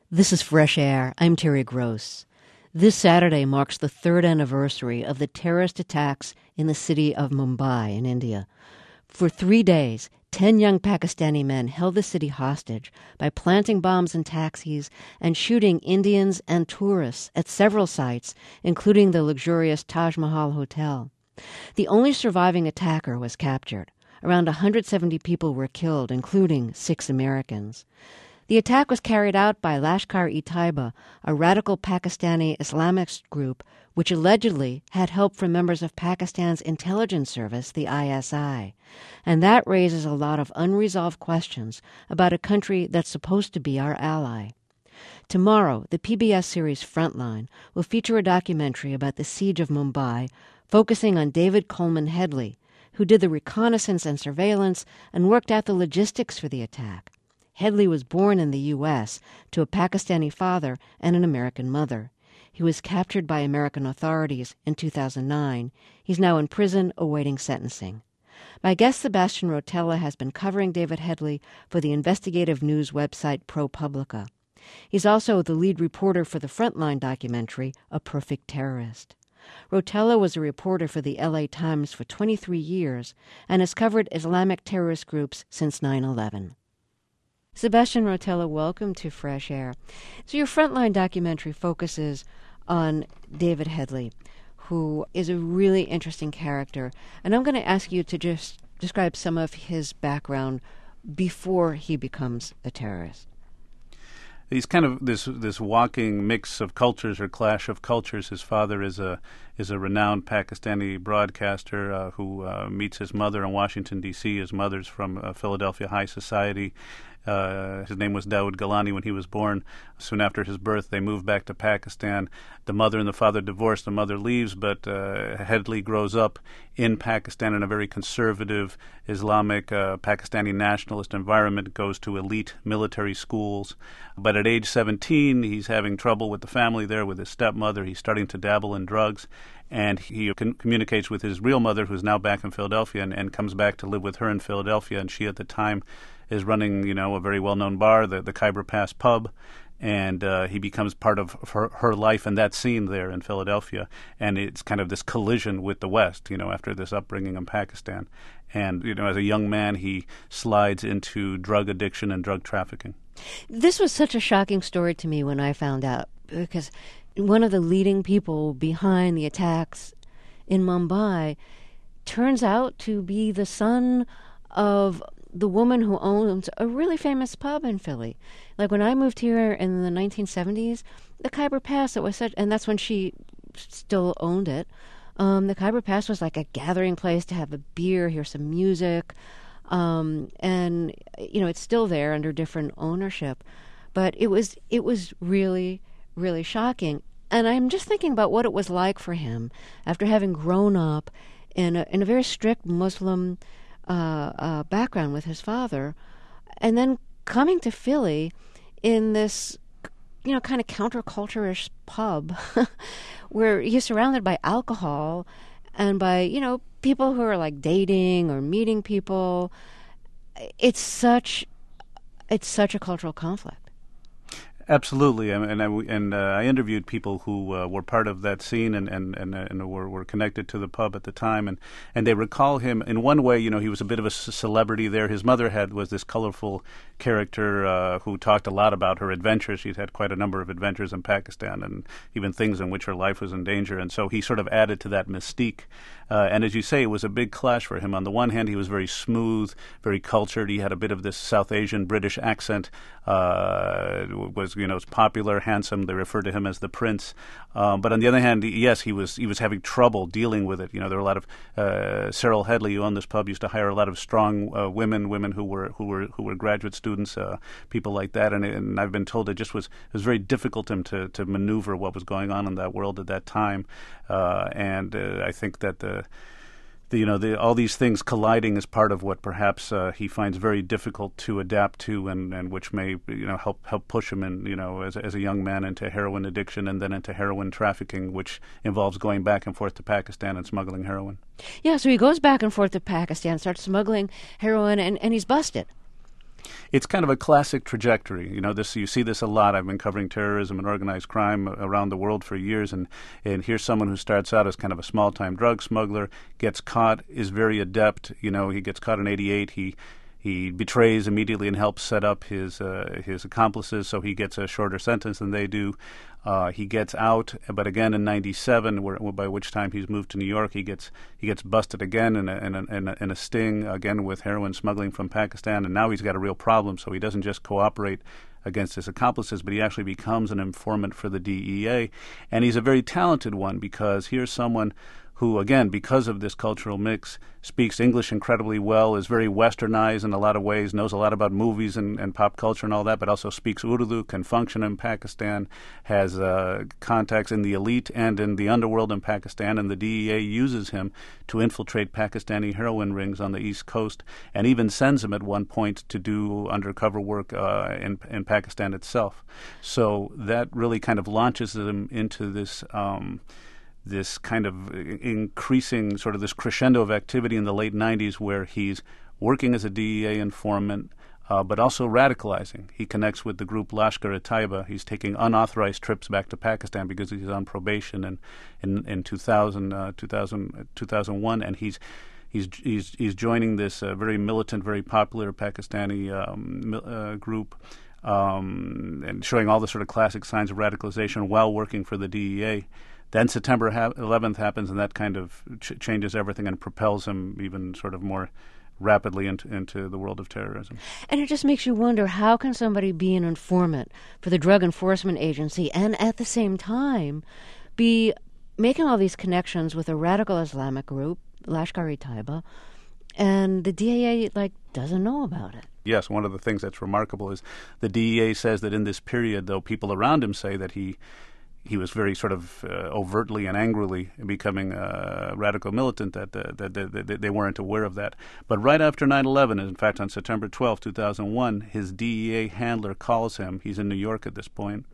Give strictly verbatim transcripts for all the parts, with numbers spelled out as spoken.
This is Fresh Air. I'm Terry Gross. This Saturday marks the third anniversary of the terrorist attacks in the city of Mumbai in India. For three days, ten young Pakistani men held the city hostage by planting bombs in taxis and shooting Indians and tourists at several sites, including the luxurious Taj Mahal Hotel. The only surviving attacker was captured. Around one hundred seventy people were killed, including six Americans. The attack was carried out by Lashkar-e-Taiba, a radical Pakistani Islamist group which allegedly had help from members of Pakistan's intelligence service, the I S I. And that raises a lot of unresolved questions about a country that's supposed to be our ally. Tomorrow, the P B S series Frontline will feature a documentary about the siege of Mumbai, focusing on David Coleman Headley, who did the reconnaissance and surveillance and worked out the logistics for the attack. Headley was born in the U S to a Pakistani father and an American mother. He was captured by American authorities in two thousand nine. He's now in prison awaiting sentencing. My guest Sebastian Rotella has been covering David Headley for the investigative news website ProPublica. He's also the lead reporter for the Frontline documentary, A Perfect Terrorist. Rotella was a reporter for the L A Times for twenty-three years and has covered Islamic terrorist groups since nine eleven. Sebastian Rotella, welcome to Fresh Air. So your Frontline documentary focuses on David Headley, who is a really interesting character. And I'm going to ask you to just describe some of his background before he becomes a terrorist. He's kind of this this walking mix of cultures or clash of cultures. His father is a is a renowned Pakistani broadcaster uh, who uh, meets his mother in Washington, D C His mother's from uh, Philadelphia high society. Uh, his name was Dawood Gilani when he was born. Soon after his birth, they moved back to Pakistan. The mother and the father divorced. The mother leaves, but uh, Headley grows up in Pakistan in a very conservative, Islamic, uh, Pakistani nationalist environment, goes to elite military schools. But at age seventeen, he's having trouble with the family there, with his stepmother. He's starting to dabble in drugs. And he con- communicates with his real mother, who's now back in Philadelphia, and, and comes back to live with her in Philadelphia. And she, at the time, is running, you know, a very well-known bar, the, the Khyber Pass Pub, and uh, he becomes part of her, her life and that scene there in Philadelphia. And it's kind of this collision with the West, you know, after this upbringing in Pakistan. And, you know, as a young man, he slides into drug addiction and drug trafficking. This was such a shocking story to me when I found out, because one of the leading people behind the attacks in Mumbai turns out to be the son of the woman who owns a really famous pub in Philly. Like when I moved here in the nineteen seventies, the Khyber Pass, it was such, and that's when she still owned it. Um, the Khyber Pass was like a gathering place to have a beer, hear some music, um, and you know it's still there under different ownership. But it was it was really really shocking, and I'm just thinking about what it was like for him after having grown up in a, in a very strict Muslim Uh, uh, background with his father, and then coming to Philly in this, you know, kind of counterculture-ish pub where he's surrounded by alcohol and by, you know, people who are like dating or meeting people. It's such, it's such a cultural conflict. Absolutely, and I, and uh, I interviewed people who uh, were part of that scene and and and, uh, and were, were connected to the pub at the time, and, and they recall him in one way. You know, he was a bit of a c- celebrity there. His mother had was this colorful character uh, who talked a lot about her adventures. She'd had quite a number of adventures in Pakistan, and even things in which her life was in danger. And so he sort of added to that mystique. Uh, and as you say, it was a big clash for him. On the one hand, he was very smooth, very cultured. He had a bit of this South Asian British accent. Uh, was you know was popular, handsome. They referred to him as the Prince. Um, but on the other hand, yes, he was he was having trouble dealing with it. You know, there were a lot of uh, Cyril Headley, who owned this pub, used to hire a lot of strong uh, women, women who were who were who were graduate students, uh, people like that. And, and I've been told it just was it was very difficult to him to to maneuver what was going on in that world at that time. Uh, and uh, I think that the The, you know, the, all these things colliding is part of what perhaps uh, he finds very difficult to adapt to, and, and which may, you know, help help push him, in, you know, as as a young man into heroin addiction and then into heroin trafficking, which involves going back and forth to Pakistan and smuggling heroin. Yeah, so he goes back and forth to Pakistan, starts smuggling heroin, and, and he's busted. It's kind of a classic trajectory. You know, this you see this a lot. I've been covering terrorism and organized crime around the world for years, and, and here's someone who starts out as kind of a small-time drug smuggler, gets caught, is very adept. You know, he gets caught in eighty-eight. He He betrays immediately and helps set up his uh, his accomplices, so he gets a shorter sentence than they do. Uh, he gets out, but again in ninety-seven, where, by which time he's moved to New York, he gets he gets busted again in a, in a, in a, in a sting, again with heroin smuggling from Pakistan, and now he's got a real problem, so he doesn't just cooperate against his accomplices, but he actually becomes an informant for the D E A. And he's a very talented one, because here's someone who, again, because of this cultural mix, speaks English incredibly well, is very westernized in a lot of ways, knows a lot about movies and, and pop culture and all that, but also speaks Urdu, can function in Pakistan, has uh, contacts in the elite and in the underworld in Pakistan, and the D E A uses him to infiltrate Pakistani heroin rings on the East Coast, and even sends him at one point to do undercover work uh, in, in Pakistan itself. So that really kind of launches him into this Um, this kind of increasing sort of this crescendo of activity in the late nineties, where he's working as a D E A informant, uh, but also radicalizing. He connects with the group Lashkar-e-Taiba. He's taking unauthorized trips back to Pakistan because he's on probation in, in, in two thousand, uh, two thousand, two thousand one, and he's He's he's he's joining this uh, very militant, very popular Pakistani um, uh, group, um, and showing all the sort of classic signs of radicalization while working for the D E A. Then September eleventh happens, and that kind of ch- changes everything and propels him even sort of more rapidly into, into the world of terrorism. And it just makes you wonder, how can somebody be an informant for the Drug Enforcement Agency and at the same time be making all these connections with a radical Islamic group, Lashkar-e-Taiba, and the D E A, like, doesn't know about it? Yes, one of the things that's remarkable is the D E A says that in this period, though people around him say that he he was very sort of uh, overtly and angrily becoming a radical militant, that, uh, that, that, that they weren't aware of that. But right after nine eleven, in fact on September twelfth, two thousand one, his D E A handler calls him, he's in New York at this point,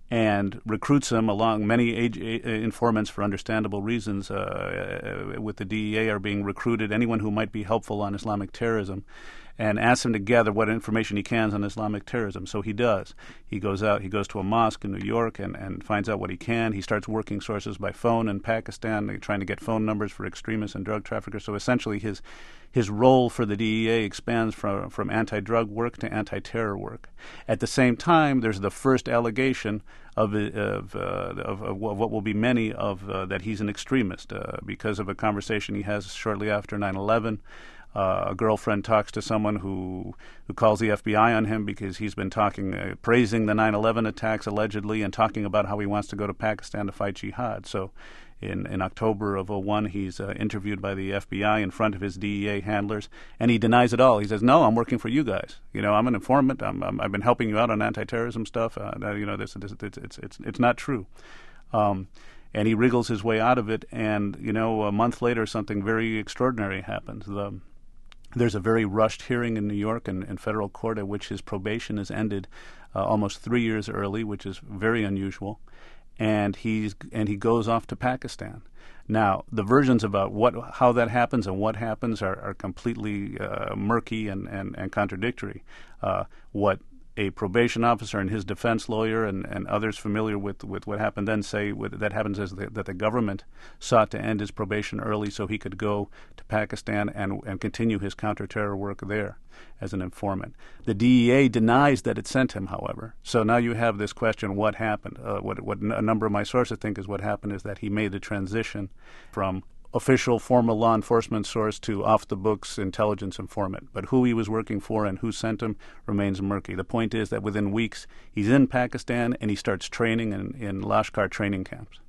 and recruits him along many age, uh, informants for understandable reasons uh, uh, with the D E A are being recruited, anyone who might be helpful on Islamic terrorism, and asks him to gather what information he can on Islamic terrorism. So he does. He goes out, he goes to a mosque in New York and, and finds out what he can. He starts working sources by phone in Pakistan, trying to get phone numbers for extremists and drug traffickers. So essentially his his role for the D E A expands from, from anti-drug work to anti-terror work. At the same time, there's the first allegation of of, uh, of, of what will be many of uh, that he's an extremist uh, because of a conversation he has shortly after nine eleven. Uh, a girlfriend talks to someone who who calls the F B I on him because he's been talking, uh, praising the nine eleven attacks allegedly, and talking about how he wants to go to Pakistan to fight jihad. So in, in October of oh one, he's uh, interviewed by the F B I in front of his D E A handlers, and he denies it all. He says, no, I'm working for you guys. You know, I'm an informant. I'm, I'm, I've been helping you out on anti-terrorism stuff. Uh, you know, this, this, it's, it's, it's, it's not true. Um, and he wriggles his way out of it, and, you know, a month later, something very extraordinary happens. The There's a very rushed hearing in New York in, in federal court at which his probation is ended uh, almost three years early, which is very unusual, and he's and he goes off to Pakistan. Now, the versions about what how that happens and what happens are, are completely uh, murky and, and, and contradictory. Uh, what a probation officer and his defense lawyer and, and others familiar with, with what happened then say with, that happens is the, that the government sought to end his probation early so he could go to Pakistan and, and continue his counterterror work there as an informant. The D E A denies that it sent him, however. So now you have this question, what happened? Uh, what, what a number of my sources think is what happened is that he made the transition from official formal law enforcement source to off-the-books intelligence informant. But who he was working for and who sent him remains murky. The point is that within weeks, he's in Pakistan and he starts training in, in Lashkar training camps.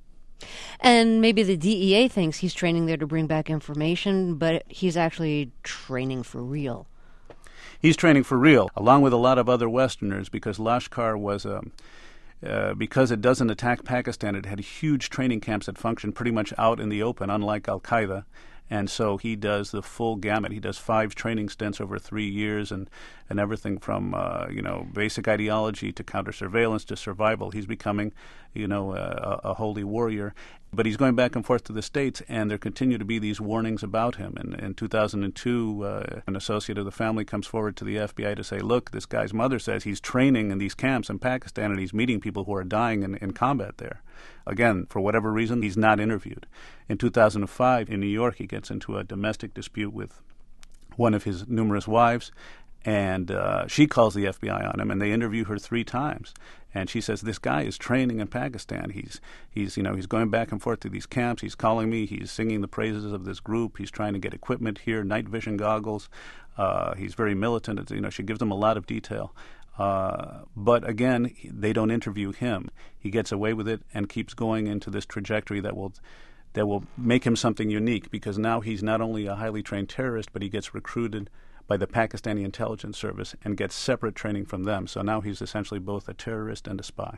And maybe the D E A thinks he's training there to bring back information, but he's actually training for real. He's training for real, along with a lot of other Westerners, because Lashkar was a... Uh, because it doesn't attack Pakistan, it had huge training camps that function pretty much out in the open, unlike Al-Qaeda. And so he does the full gamut. He does five training stints over three years and, and everything from, uh, you know, basic ideology to counter-surveillance to survival. He's becoming, you know, a, a holy warrior. But he's going back and forth to the States, and there continue to be these warnings about him. And in two thousand two, uh, an associate of the family comes forward to the F B I to say, look, this guy's mother says he's training in these camps in Pakistan, and he's meeting people who are dying in, in combat there. Again, for whatever reason, he's not interviewed. In two thousand five, in New York, he gets into a domestic dispute with one of his numerous wives, and uh, she calls the F B I on him, and they interview her three times. And she says, this guy is training in Pakistan. He's, he's, you know, he's going back and forth to these camps. He's calling me. He's singing the praises of this group. He's trying to get equipment here, night vision goggles. Uh, he's very militant. It's, you know, she gives them a lot of detail. Uh, but again, they don't interview him. He gets away with it and keeps going into this trajectory that will that will make him something unique, because now he's not only a highly trained terrorist, but he gets recruited by the Pakistani intelligence service and gets separate training from them. So now he's essentially both a terrorist and a spy.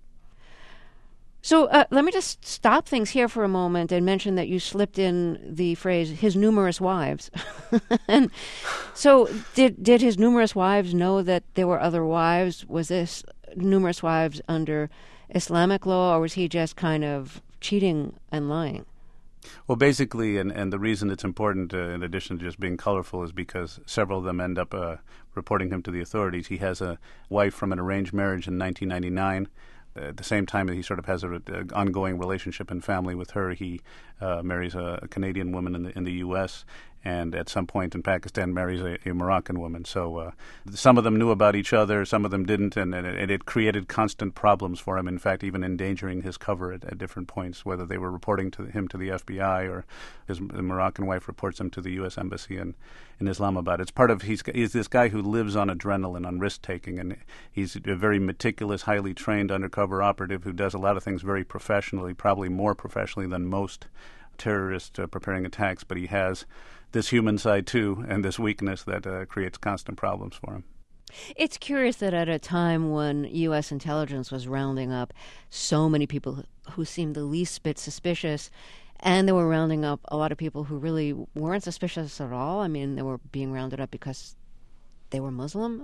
So uh, let me just stop things here for a moment and mention that you slipped in the phrase "his numerous wives." And so did did his numerous wives know that there were other wives? Was this numerous wives under Islamic law, or was he just kind of cheating and lying? Well, basically, and, and the reason it's important, uh, in addition to just being colorful, is because several of them end up uh, reporting him to the authorities. He has a wife from an arranged marriage in nineteen ninety-nine. At the same time that he sort of has an ongoing relationship and family with her, he uh, marries a, a Canadian woman in the in the U S, and at some point in Pakistan marries a, a Moroccan woman. So uh, some of them knew about each other, some of them didn't, and, and it, it created constant problems for him, in fact, even endangering his cover at, at different points, whether they were reporting to him to the F B I or his Moroccan wife reports him to the U S Embassy in, in Islamabad. It's part of, he's, he's this guy who lives on adrenaline, on risk-taking, and he's a very meticulous, highly trained undercover operative who does a lot of things very professionally, probably more professionally than most terrorists uh, preparing attacks, but he has this human side too, and this weakness that uh, creates constant problems for him. It's curious that at a time when U S intelligence was rounding up so many people who seemed the least bit suspicious, and they were rounding up a lot of people who really weren't suspicious at all. I mean, they were being rounded up because they were Muslim.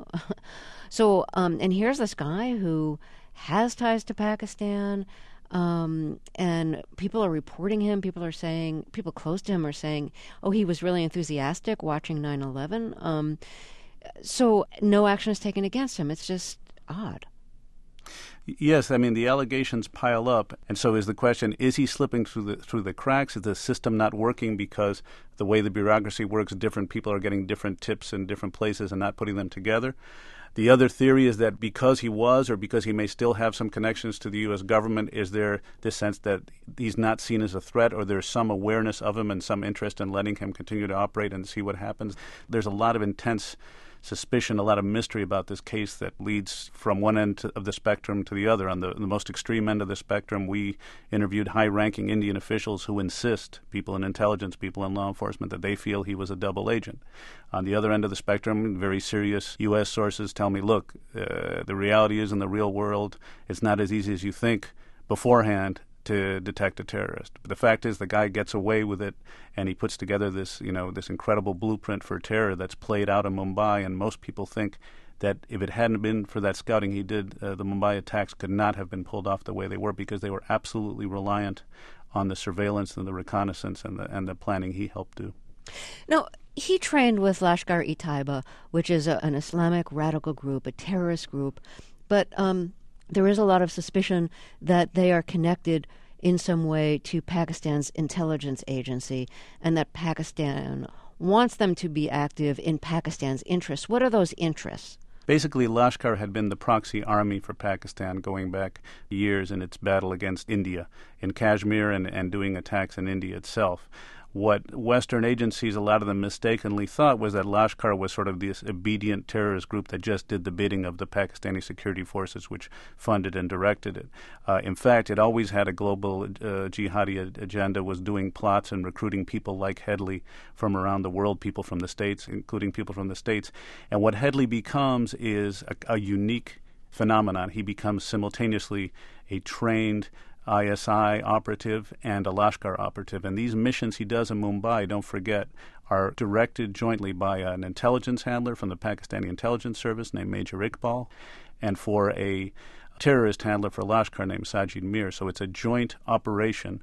so, um, and here's this guy who has ties to Pakistan, Um, and people are reporting him. People are saying, people close to him are saying, oh, he was really enthusiastic watching nine eleven. Um, so no action is taken against him. It's just odd. Yes, I mean, the allegations pile up. And so is the question, is he slipping through the through the cracks? Is the system not working because the way the bureaucracy works, different people are getting different tips in different places and not putting them together? The other theory is that because he was, or because he may still have some connections to the U S government, is there this sense that he's not seen as a threat, or there's some awareness of him and some interest in letting him continue to operate and see what happens? There's a lot of intense suspicion, a lot of mystery about this case that leads from one end to, of the spectrum to the other. On the, the most extreme end of the spectrum, we interviewed high-ranking Indian officials who insist, people in intelligence, people in law enforcement, that they feel he was a double agent. On the other end of the spectrum, very serious U S sources tell me, look, uh, the reality is in the real world, it's not as easy as you think beforehand to detect a terrorist. But the fact is, the guy gets away with it, and he puts together this, you know, this incredible blueprint for terror that's played out in Mumbai. And most people think that if it hadn't been for that scouting he did, uh, the Mumbai attacks could not have been pulled off the way they were, because they were absolutely reliant on the surveillance and the reconnaissance and the and the planning he helped do. Now, he trained with Lashkar-e-Taiba, which is a, an Islamic radical group, a terrorist group, but um, there is a lot of suspicion that they are connected in some way to Pakistan's intelligence agency, and that Pakistan wants them to be active in Pakistan's interests. What are those interests? Basically, Lashkar had been the proxy army for Pakistan going back years in its battle against India in Kashmir and, and doing attacks in India itself. What Western agencies, a lot of them mistakenly thought, was that Lashkar was sort of this obedient terrorist group that just did the bidding of the Pakistani security forces, which funded and directed it. Uh, in fact, it always had a global uh, jihadi agenda, was doing plots and recruiting people like Headley from around the world, people from the States, including people from the States. And what Headley becomes is a, a unique phenomenon. He becomes simultaneously a trained I S I operative and a Lashkar operative. And these missions he does in Mumbai, don't forget, are directed jointly by an intelligence handler from the Pakistani intelligence service named Major Iqbal, and for a terrorist handler for Lashkar named Sajid Mir. So it's a joint operation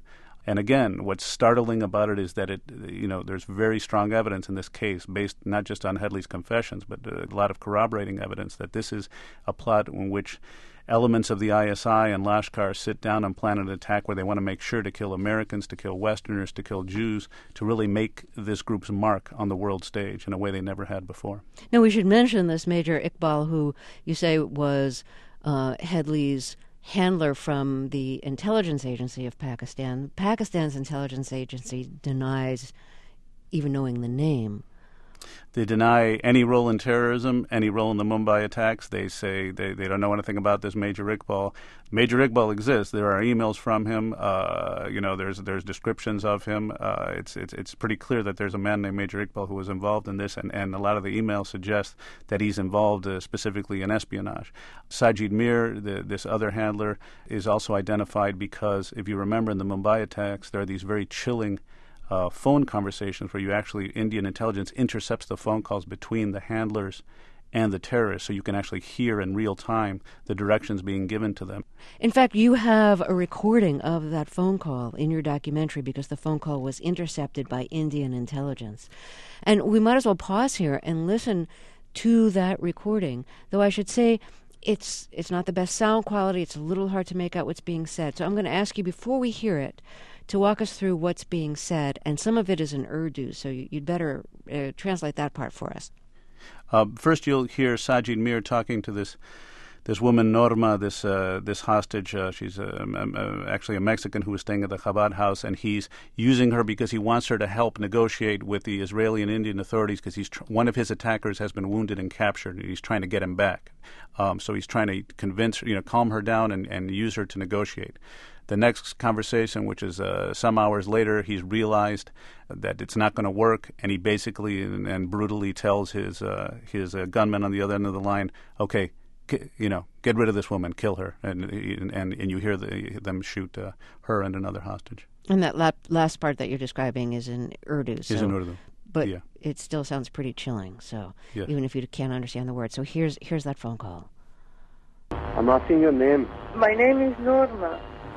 And again, what's startling about it is that it, you know, there's very strong evidence in this case, based not just on Headley's confessions, but a lot of corroborating evidence that this is a plot in which elements of the I S I and Lashkar sit down and plan an attack where they want to make sure to kill Americans, to kill Westerners, to kill Jews, to really make this group's mark on the world stage in a way they never had before. Now, we should mention this Major Iqbal, who you say was uh, Headley's handler from the intelligence agency of Pakistan. Pakistan's intelligence agency denies even knowing the name. They deny any role in terrorism, any role in the Mumbai attacks. They say they, they don't know anything about this Major Iqbal. Major Iqbal exists. There are emails from him. Uh, you know, there's there's descriptions of him. Uh, it's it's it's pretty clear that there's a man named Major Iqbal who was involved in this, and, and a lot of the emails suggest that he's involved uh, specifically in espionage. Sajid Mir, the, this other handler, is also identified because, if you remember in the Mumbai attacks, there are these very chilling Uh, phone conversations where you actually, Indian intelligence intercepts the phone calls between the handlers and the terrorists, so you can actually hear in real time the directions being given to them. In fact, you have a recording of that phone call in your documentary because the phone call was intercepted by Indian intelligence. And we might as well pause here and listen to that recording, though I should say it's it's not the best sound quality. It's a little hard to make out what's being said. So I'm going to ask you, before we hear it, to walk us through what's being said, and some of it is in Urdu, so you'd better uh, translate that part for us. Uh, first, you'll hear Sajid Mir talking to this this woman Norma, this uh, this hostage. Uh, she's a, a, actually a Mexican who was staying at the Chabad house, and he's using her because he wants her to help negotiate with the Israeli and Indian authorities, because he's tr- one of his attackers has been wounded and captured, and he's trying to get him back. Um, so he's trying to convince her, you know, calm her down and, and use her to negotiate. The next conversation, which is uh, some hours later, he's realized that it's not going to work, and he basically and, and brutally tells his uh, his uh, gunman on the other end of the line, "Okay, g- you know, get rid of this woman, kill her," and and and you hear the, them shoot uh, her and another hostage. And that la- last part that you're describing is in Urdu. So, is in Urdu, but yeah. It still sounds pretty chilling. So yes. Even if you can't understand the words, so here's here's that phone call. I'm asking your name. My name is Norma.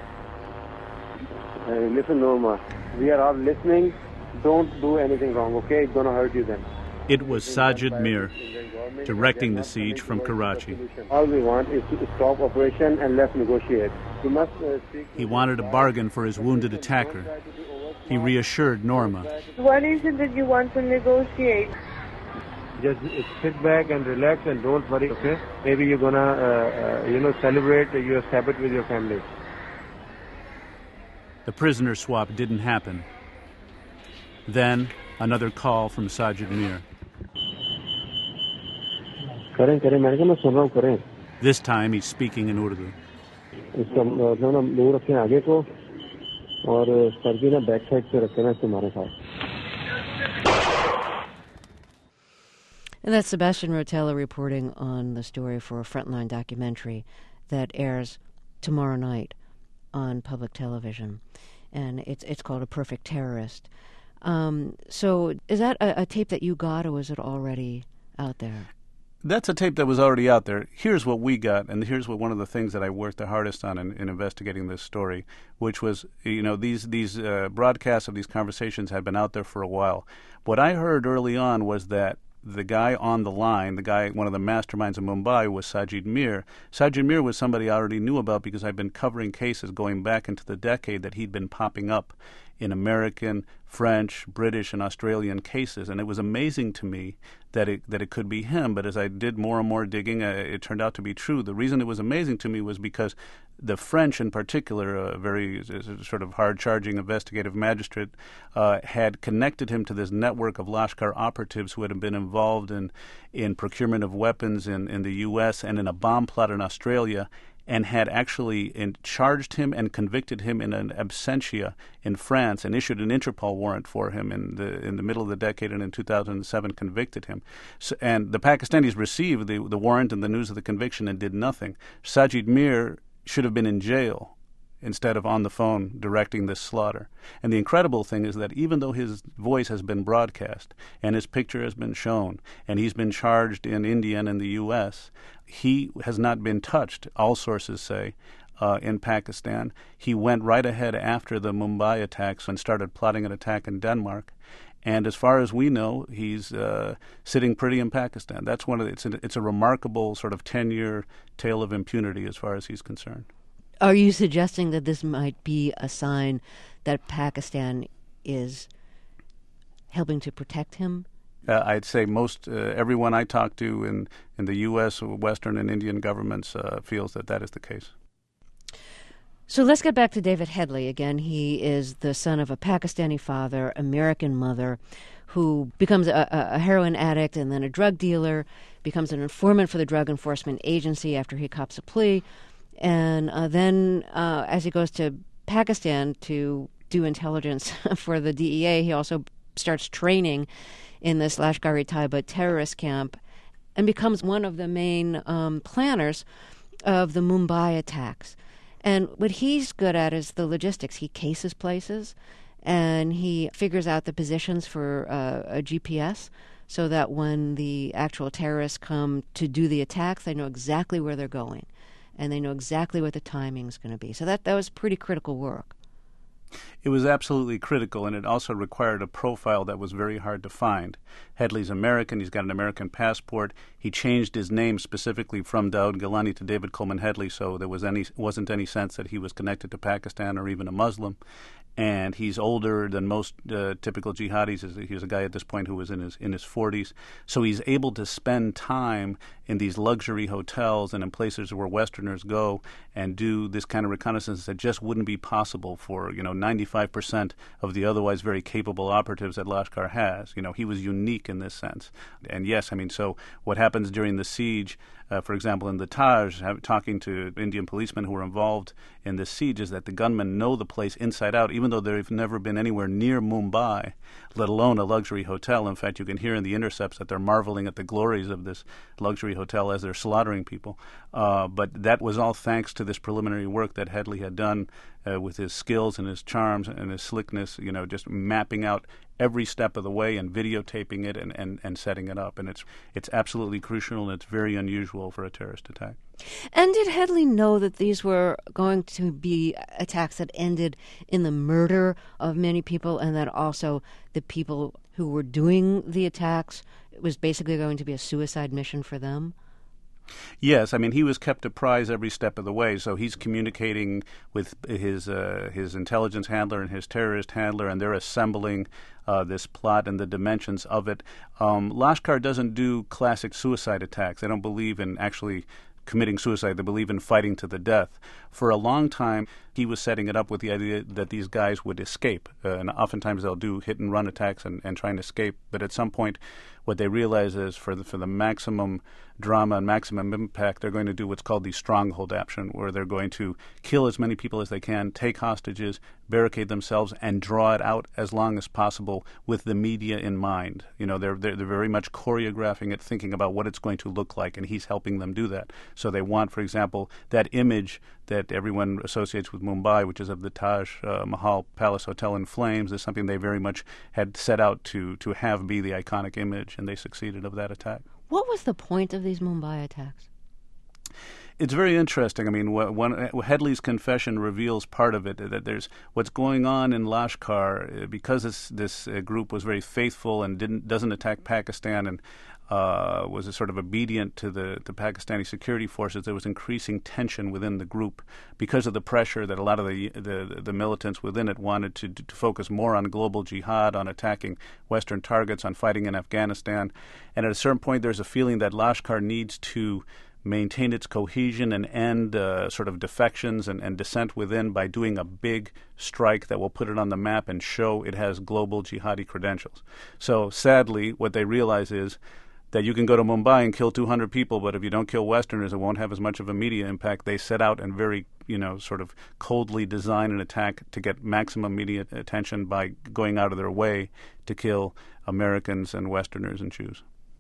Uh, listen, Norma, we are all listening. Don't do anything wrong, okay? It's going to hurt you then. It was Sajid Mir directing the siege from Karachi. All we want is to stop operation and let's negotiate. We must uh, speak. He wanted a bargain for his wounded attacker. He reassured Norma. What is it that you want to negotiate? Just sit back and relax and don't worry, okay? Maybe you're going to, uh, uh, you know, celebrate your Sabbath with your family. The prisoner swap didn't happen. Then, another call from Sajid Mir. Karen, Karen, मैं मैं सुन रहा हूँ करें. This time, he's speaking in Urdu. इसका मतलब ना मुंह रखें आगे को और सर भी ना बैक साइड पे रखें ना तुम्हारे साथ. And that's Sebastian Rotella reporting on the story for a Frontline documentary that airs tomorrow night on public television, and it's it's called A Perfect Terrorist. Um, so is that a, a tape that you got, or was it already out there? That's a tape that was already out there. Here's what we got, and here's what one of the things that I worked the hardest on in, in investigating this story, which was, you know, these these uh, broadcasts of these conversations had been out there for a while. What I heard early on was that the guy on the line, the guy, one of the masterminds of Mumbai, was Sajid Mir. Sajid Mir was somebody I already knew about because I've been covering cases going back into the decade that he'd been popping up in American, French, British, and Australian cases. And it was amazing to me that it that it could be him. But as I did more and more digging, uh, it turned out to be true. The reason it was amazing to me was because the French in particular, a very uh, sort of hard-charging investigative magistrate, uh, had connected him to this network of Lashkar operatives who had been involved in, in procurement of weapons in, in the U S and in a bomb plot in Australia, and had actually in, charged him and convicted him in an absentia in France and issued an Interpol warrant for him in the in the middle of the decade, and in two thousand seven convicted him. So, and the Pakistanis received the, the warrant and the news of the conviction and did nothing. Sajid Mir should have been in jail instead of on the phone directing this slaughter. And the incredible thing is that even though his voice has been broadcast and his picture has been shown and he's been charged in India and in the U S, he has not been touched, all sources say, uh, in Pakistan. He went right ahead after the Mumbai attacks and started plotting an attack in Denmark. And as far as we know, he's uh, sitting pretty in Pakistan. That's one of the, it's a, it's a remarkable sort of ten-year tale of impunity as far as he's concerned. Are you suggesting that this might be a sign that Pakistan is helping to protect him? Uh, I'd say most uh, everyone I talk to in, in the U S, Western, and Indian governments uh, feels that that is the case. So let's get back to David Headley again. He is the son of a Pakistani father, American mother, who becomes a, a heroin addict and then a drug dealer, becomes an informant for the Drug Enforcement Agency after he cops a plea, and uh, then uh, as he goes to Pakistan to do intelligence for the D E A, he also starts training in this Lashkar-e-Taiba terrorist camp and becomes one of the main um, planners of the Mumbai attacks. And what he's good at is the logistics. He cases places, and he figures out the positions for uh, a G P S so that when the actual terrorists come to do the attacks, they know exactly where they're going, and they know exactly what the timing is going to be. So that, that was pretty critical work. It was absolutely critical, and it also required a profile that was very hard to find. Headley's American. He's got an American passport. He changed his name specifically from Daud Gilani to David Coleman Headley, so there was any wasn't any sense that he was connected to Pakistan or even a Muslim. And he's older than most uh, typical jihadis. He was a guy at this point who was in his in his forties. So he's able to spend time in these luxury hotels and in places where Westerners go and do this kind of reconnaissance that just wouldn't be possible for, you know, ninety-five percent of the otherwise very capable operatives that Lashkar has. You know, he was unique in this sense. And yes, I mean, so what happens during the siege, Uh, for example, in the Taj, have, talking to Indian policemen who were involved in this siege, is that the gunmen know the place inside out, even though they've never been anywhere near Mumbai, let alone a luxury hotel. In fact, you can hear in the intercepts that they're marveling at the glories of this luxury hotel as they're slaughtering people. Uh, but that was all thanks to this preliminary work that Headley had done uh, with his skills and his charms and his slickness, you know, just mapping out every step of the way and videotaping it and, and, and setting it up. And it's it's absolutely crucial, and it's very unusual for a terrorist attack. And did Headley know that these were going to be attacks that ended in the murder of many people, and that also the people who were doing the attacks, it was basically going to be a suicide mission for them? Yes, I mean, he was kept apprised every step of the way, so he's communicating with his uh, his intelligence handler and his terrorist handler, and they're assembling uh, this plot and the dimensions of it. Um, Lashkar doesn't do classic suicide attacks. They don't believe in actually committing suicide. They believe in fighting to the death. For a long time, he was setting it up with the idea that these guys would escape. Uh, and oftentimes they'll do hit-and-run attacks and, and try and escape. But at some point, what they realize is for the, for the maximum drama and maximum impact, they're going to do what's called the stronghold action, where they're going to kill as many people as they can, take hostages, barricade themselves, and draw it out as long as possible with the media in mind. You know, they're, they're, they're very much choreographing it, thinking about what it's going to look like, and he's helping them do that. So they want, for example, that image that everyone associates with Mumbai, which is of the Taj uh, Mahal Palace Hotel in flames, is something they very much had set out to, to have be the iconic image, and they succeeded of that attack. What was the point of these Mumbai attacks? It's very interesting. I mean, one, Headley's confession reveals part of it, that there's what's going on in Lashkar, because this, this uh, group was very faithful and didn't doesn't attack Pakistan and uh, was a sort of obedient to the, the Pakistani security forces. There was increasing tension within the group because of the pressure that a lot of the the, the militants within it wanted to, to focus more on global jihad, on attacking Western targets, on fighting in Afghanistan. And at a certain point, there's a feeling that Lashkar needs to maintain its cohesion and end uh, sort of defections and, and dissent within by doing a big strike that will put it on the map and show it has global jihadi credentials. So sadly, what they realize is that you can go to Mumbai and kill two hundred people, but if you don't kill Westerners, it won't have as much of a media impact. They set out and very, you know, sort of coldly design an attack to get maximum media attention by going out of their way to kill Americans and Westerners and Jews.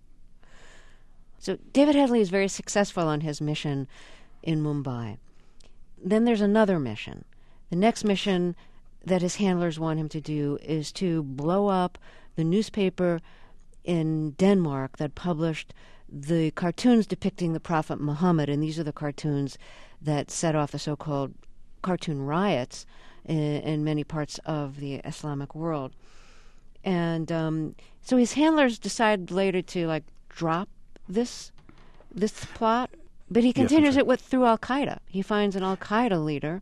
So David Headley is very successful on his mission in Mumbai. Then there's another mission. The next mission that his handlers want him to do is to blow up the newspaper in Denmark that published the cartoons depicting the Prophet Muhammad, and these are the cartoons that set off the so-called cartoon riots in, in many parts of the Islamic world. And um, so his handlers decide later to like drop this this plot, but he continues yes, it with through Al-Qaeda. He finds an Al-Qaeda leader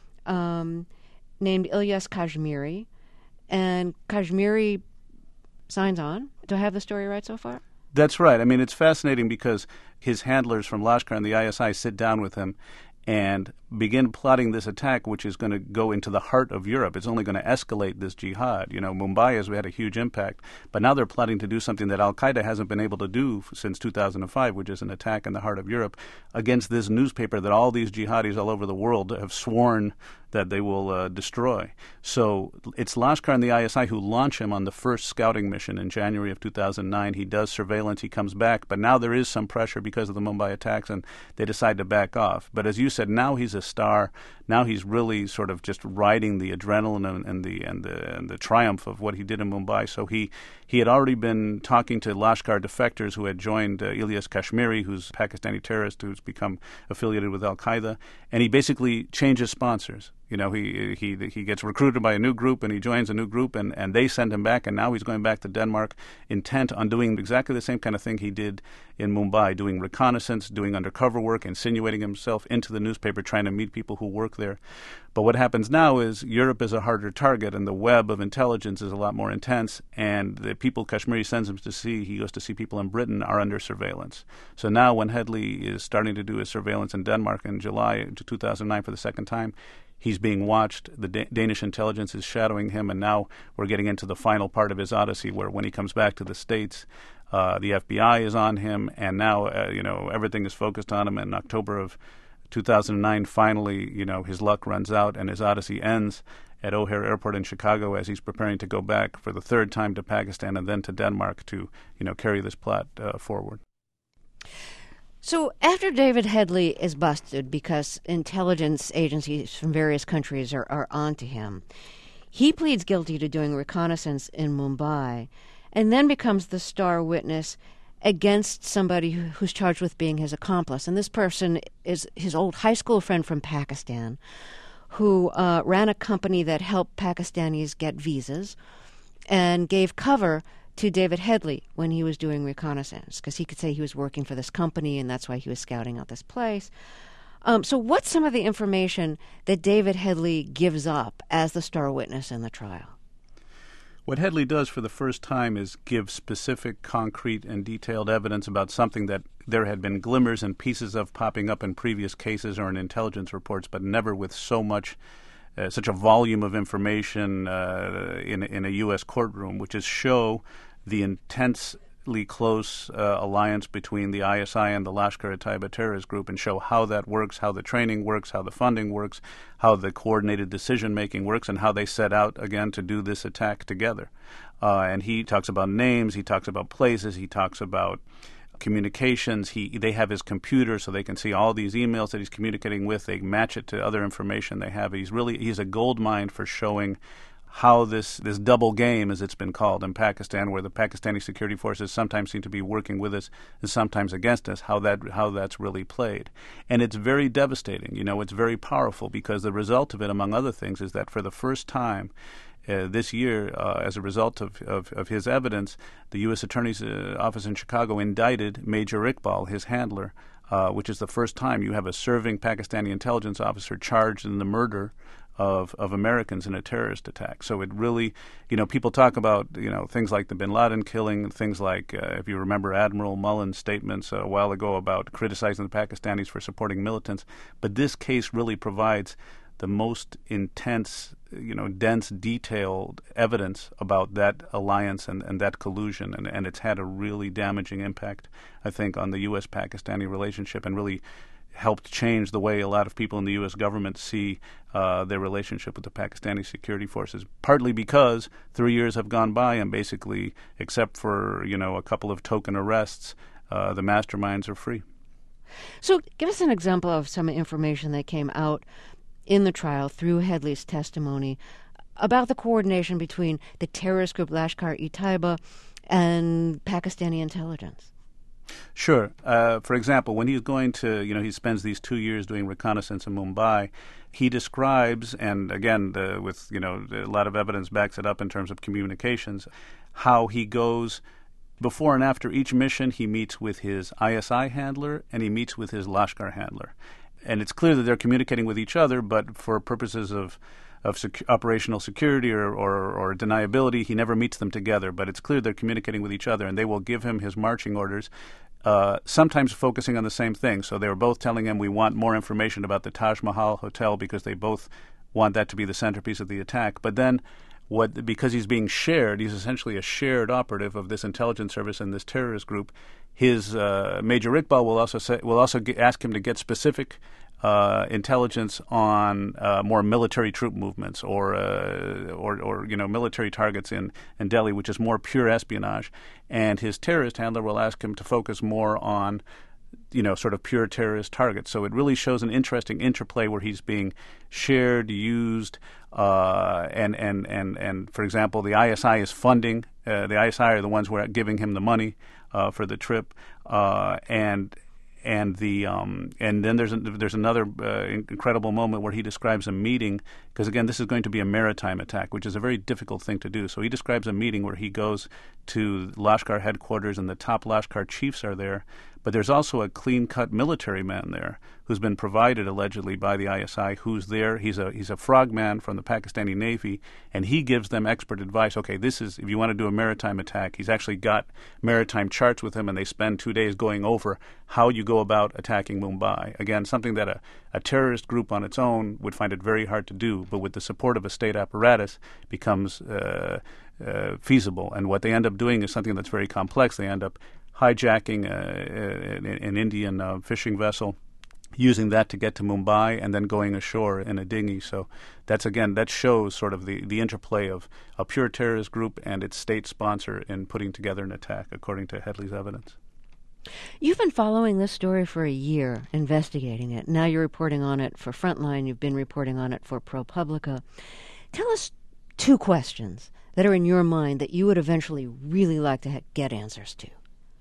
um, named Ilyas Kashmiri, and Kashmiri signs on. Do I have the story right so far? That's right. I mean, it's fascinating because his handlers from Lashkar and the I S I sit down with him and begin plotting this attack, which is going to go into the heart of Europe. It's only going to escalate this jihad. You know, Mumbai has had a huge impact, but now they're plotting to do something that Al-Qaeda hasn't been able to do since two thousand five, which is an attack in the heart of Europe against this newspaper that all these jihadis all over the world have sworn that they will uh, destroy. So it's Lashkar and the I S I who launch him on the first scouting mission in January of two thousand nine. He does surveillance, he comes back, but now there is some pressure because of the Mumbai attacks, and they decide to back off. But as you said, now he's a star. Now he's really sort of just riding the adrenaline and, and the and the and the triumph of what he did in Mumbai. So he he had already been talking to Lashkar defectors who had joined uh, Ilyas Kashmiri, who's a Pakistani terrorist who's become affiliated with Al-Qaeda, and he basically changes sponsors. You know, he he he gets recruited by a new group, and he joins a new group, and, and they send him back, and now he's going back to Denmark, intent on doing exactly the same kind of thing he did in Mumbai, doing reconnaissance, doing undercover work, insinuating himself into the newspaper, trying to meet people who work there. But what happens now is Europe is a harder target, and the web of intelligence is a lot more intense, and the people Kashmiri sends him to see, he goes to see people in Britain, are under surveillance. So now when Headley is starting to do his surveillance in Denmark in July two thousand nine for the second time, he's being watched. The da- Danish intelligence is shadowing him, and now we're getting into the final part of his odyssey, where when he comes back to the States, uh, the F B I is on him, and now uh, you know everything is focused on him. In October of two thousand nine, finally, you know, his luck runs out, and his odyssey ends at O'Hare Airport in Chicago as he's preparing to go back for the third time to Pakistan and then to Denmark to, you know, carry this plot uh, forward. So after David Headley is busted because intelligence agencies from various countries are, are onto him, he pleads guilty to doing reconnaissance in Mumbai and then becomes the star witness against somebody who, who's charged with being his accomplice. And this person is his old high school friend from Pakistan who uh, ran a company that helped Pakistanis get visas and gave cover to David Headley when he was doing reconnaissance, because he could say he was working for this company and that's why he was scouting out this place. Um, so what's some of the information that David Headley gives up as the star witness in the trial? What Headley does for the first time is give specific, concrete, and detailed evidence about something that there had been glimmers and pieces of popping up in previous cases or in intelligence reports, but never with so much Uh, such a volume of information uh, in, in a U S courtroom, which is show the intensely close uh, alliance between the I S I and the Lashkar-e-Taiba terrorist group, and show how that works, how the training works, how the funding works, how the coordinated decision-making works, and how they set out, again, to do this attack together. Uh, and he talks about names, he talks about places, he talks about communications. He they have his computer so they can see all these emails that he's communicating with. They match it to other information they have. He's really he's a gold mine for showing how this this double game, as it's been called in Pakistan, where the Pakistani security forces sometimes seem to be working with us and sometimes against us, how that how that's really played. And it's very devastating. You know, it's very powerful, because the result of it, among other things, is that for the first time Uh, this year, uh, as a result of, of, of his evidence, the U S Attorney's uh, Office in Chicago indicted Major Iqbal, his handler, uh, which is the first time you have a serving Pakistani intelligence officer charged in the murder of, of Americans in a terrorist attack. So it really, you know, people talk about, you know, things like the bin Laden killing, things like, uh, if you remember Admiral Mullen's statements a while ago about criticizing the Pakistanis for supporting militants. But this case really provides the most intense, you know, dense, detailed evidence about that alliance and, and that collusion. And, and it's had a really damaging impact, I think, on the U S Pakistani relationship, and really helped change the way a lot of people in the U S government see uh, their relationship with the Pakistani security forces, partly because three years have gone by and basically, except for, you know, a couple of token arrests, uh, the masterminds are free. So give us an example of some information that came out in the trial through Headley's testimony about the coordination between the terrorist group Lashkar-e-Taiba and Pakistani intelligence. Sure. Uh, for example, when he's going to, you know, he spends these two years doing reconnaissance in Mumbai, he describes, and again, the, with, you know, a lot of evidence backs it up in terms of communications, how he goes before and after each mission, he meets with his I S I handler and he meets with his Lashkar handler. And it's clear that they're communicating with each other, but for purposes of of sec- operational security or, or, or deniability, he never meets them together. But it's clear they're communicating with each other, and they will give him his marching orders, uh, sometimes focusing on the same thing. So they were both telling him, we want more information about the Taj Mahal Hotel, because they both want that to be the centerpiece of the attack. But then, what because he's being shared, he's essentially a shared operative of this intelligence service and this terrorist group. His uh, Major Iqbal will also say, will also get, ask him to get specific Uh, intelligence on uh, more military troop movements or, uh, or, or you know, military targets in, in Delhi, which is more pure espionage. And his terrorist handler will ask him to focus more on, you know, sort of pure terrorist targets. So it really shows an interesting interplay where he's being shared, used, uh, and, and, and, and, for example, the I S I is funding. Uh, the I S I are the ones who are giving him the money uh, for the trip. Uh, and And the um, and then there's a, there's another uh, incredible moment where he describes a meeting, because again this is going to be a maritime attack, which is a very difficult thing to do. So he describes a meeting where he goes to Lashkar headquarters and the top Lashkar chiefs are there, but there's also a clean-cut military man there who's been provided allegedly by the I S I, who's there. He's a he's a frogman from the Pakistani Navy, and he gives them expert advice. Okay, this is if you want to do a maritime attack. He's actually got maritime charts with him, and they spend two days going over how you go about attacking Mumbai. Again, something that a, a terrorist group on its own would find it very hard to do, but with the support of a state apparatus becomes uh, uh, feasible. And what they end up doing is something that's very complex. They end up hijacking uh, an, an Indian uh, fishing vessel, using that to get to Mumbai, and then going ashore in a dinghy. So that's, again, that shows sort of the, the interplay of a pure terrorist group and its state sponsor in putting together an attack, according to Headley's evidence. You've been following this story for a year, investigating it. Now you're reporting on it for Frontline. You've been reporting on it for ProPublica. Tell us two questions that are in your mind that you would eventually really like to ha- get answers to.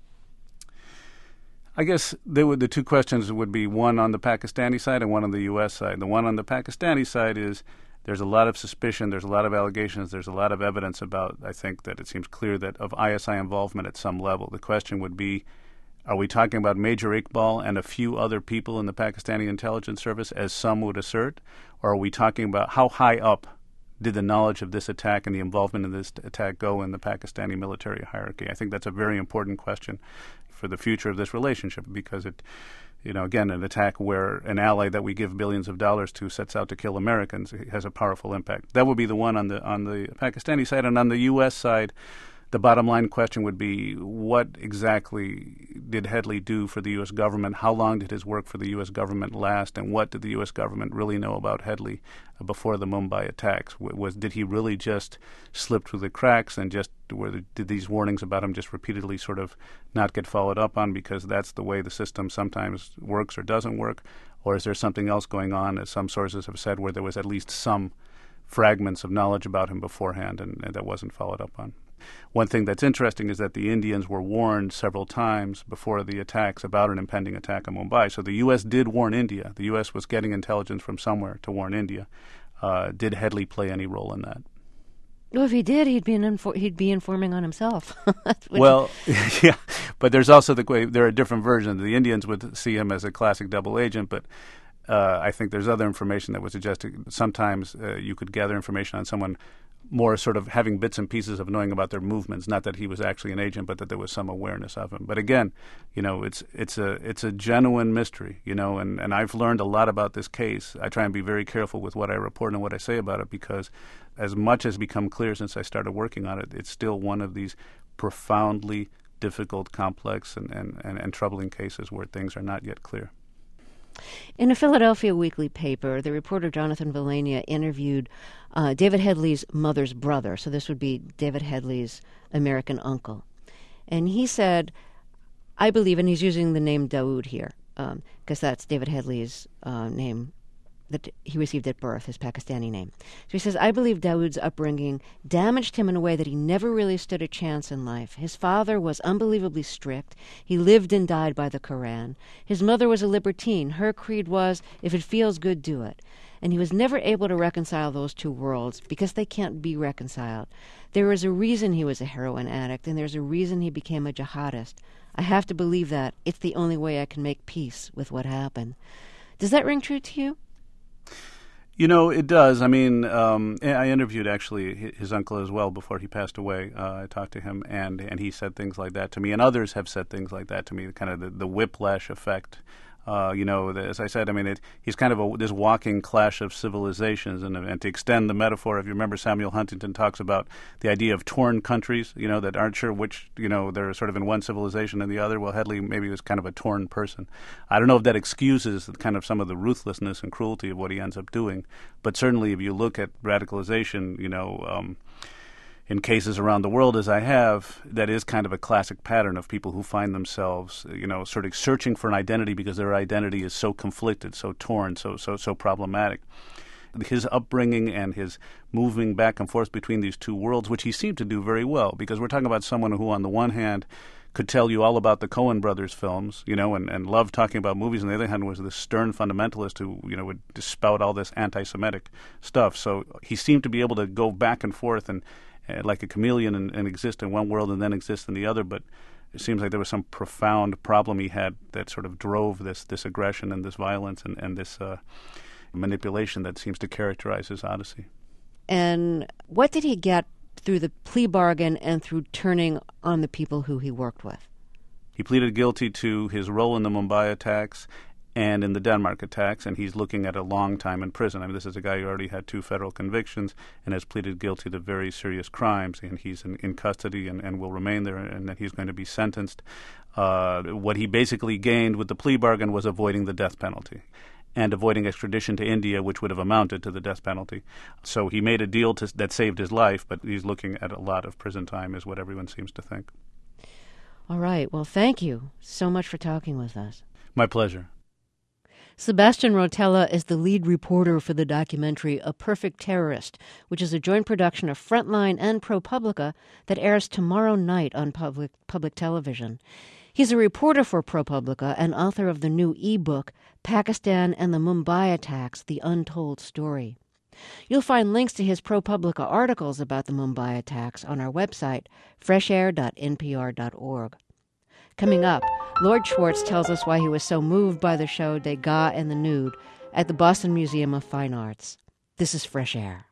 I guess they would, the two questions would be one on the Pakistani side and one on the U S side. The one on the Pakistani side is there's a lot of suspicion, there's a lot of allegations, there's a lot of evidence about, I think that it seems clear that of I S I involvement at some level. The question would be, are we talking about Major Iqbal and a few other people in the Pakistani intelligence service, as some would assert? Or are we talking about how high up did the knowledge of this attack and the involvement in this attack go in the Pakistani military hierarchy? I think that's a very important question for the future of this relationship, because it, you know, again, an attack where an ally that we give billions of dollars to sets out to kill Americans has a powerful impact. That would be the one on the on the Pakistani side. And on the U S side, the bottom line question would be, what exactly did Headley do for the U S government? How long did his work for the U S government last? And what did the U S government really know about Headley before the Mumbai attacks? Was did he really just slip through the cracks, and just were the, did these warnings about him just repeatedly sort of not get followed up on because that's the way the system sometimes works or doesn't work? Or is there something else going on, as some sources have said, where there was at least some fragments of knowledge about him beforehand and, and that wasn't followed up on? One thing that's interesting is that the Indians were warned several times before the attacks about an impending attack on Mumbai. So the U S did warn India. The U S was getting intelligence from somewhere to warn India. Uh, did Headley play any role in that? Well, if he did, he'd be infor- he'd be informing on himself. Well, yeah, but there's also the way there are different versions. The Indians would see him as a classic double agent, but uh, I think there's other information that would suggest sometimes uh, you could gather information on someone more sort of having bits and pieces of knowing about their movements, not that he was actually an agent, but that there was some awareness of him. But again, you know, it's it's a it's a genuine mystery, you know, and, and I've learned a lot about this case. I try and be very careful with what I report and what I say about it, because as much has become clear since I started working on it, it's still one of these profoundly difficult, complex, and, and, and, and troubling cases where things are not yet clear. In a Philadelphia weekly paper, the reporter Jonathan Valania interviewed uh, David Headley's mother's brother. So this would be David Headley's American uncle. And he said, I believe, and he's using the name Daoud here, because um, that's David Headley's uh, name that he received at birth, his Pakistani name. So he says, I believe Dawood's upbringing damaged him in a way that he never really stood a chance in life. His father was unbelievably strict. He lived and died by the Quran. His mother was a libertine. Her creed was, if it feels good, do it. And he was never able to reconcile those two worlds because they can't be reconciled. There is a reason he was a heroin addict, and there's a reason he became a jihadist. I have to believe that. It's the only way I can make peace with what happened. Does that ring true to you? You know, it does. I mean, um, I interviewed actually his uncle as well before he passed away. Uh, I talked to him, and, and he said things like that to me, and others have said things like that to me, kind of the, the whiplash effect. Uh, you know, as I said, I mean, it, he's kind of a, this walking clash of civilizations. And, and to extend the metaphor, if you remember, Samuel Huntington talks about the idea of torn countries, you know, that aren't sure which, you know, they're sort of in one civilization and the other. Well, Headley maybe was kind of a torn person. I don't know if that excuses kind of some of the ruthlessness and cruelty of what he ends up doing. But certainly if you look at radicalization, you know, um, in cases around the world, as I have, that is kind of a classic pattern of people who find themselves, you know, sort of searching for an identity because their identity is so conflicted, so torn, so so so problematic. His upbringing and his moving back and forth between these two worlds, which he seemed to do very well, because we're talking about someone who, on the one hand, could tell you all about the Coen brothers films, you know, and, and loved talking about movies, and on the other hand was this stern fundamentalist who, you know, would spout all this anti-Semitic stuff. So he seemed to be able to go back and forth and Uh, like a chameleon and, and exist in one world and then exist in the other, but it seems like there was some profound problem he had that sort of drove this this aggression and this violence and, and this uh, manipulation that seems to characterize his Odyssey. And what did he get through the plea bargain and through turning on the people who he worked with? He pleaded guilty to his role in the Mumbai attacks and in the Denmark attacks, and he's looking at a long time in prison. I mean, this is a guy who already had two federal convictions and has pleaded guilty to very serious crimes, and he's in, in custody and, and will remain there, and that he's going to be sentenced. Uh, what he basically gained with the plea bargain was avoiding the death penalty and avoiding extradition to India, which would have amounted to the death penalty. So he made a deal to, that saved his life, but he's looking at a lot of prison time, is what everyone seems to think. All right. Well, thank you so much for talking with us. My pleasure. Sebastian Rotella is the lead reporter for the documentary A Perfect Terrorist, which is a joint production of Frontline and ProPublica that airs tomorrow night on public public television. He's a reporter for ProPublica and author of the new e-book, Pakistan and the Mumbai Attacks, The Untold Story. You'll find links to his ProPublica articles about the Mumbai attacks on our website, fresh air dot n p r dot org. Coming up, Lord Schwartz tells us why he was so moved by the show Degas and the Nude at the Boston Museum of Fine Arts. This is Fresh Air.